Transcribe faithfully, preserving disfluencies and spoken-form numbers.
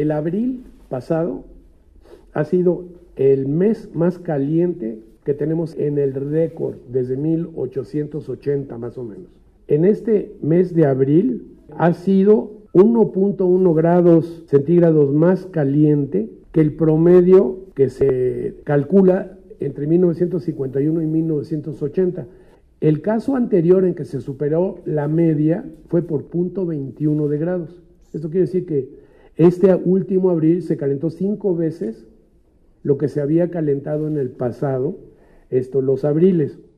el abril pasado ha sido el mes más caliente que tenemos en el récord desde mil ochocientos ochenta más o menos. En este mes de abril ha sido uno punto uno grados centígrados más caliente que el promedio que se calcula entre mil novecientos cincuenta y uno y mil novecientos ochenta. El caso anterior en que se superó la media fue por punto veintiuno de grados. Esto quiere decir que este último abril se calentó cinco veces lo que se había calentado en el pasado, esto, los abriles.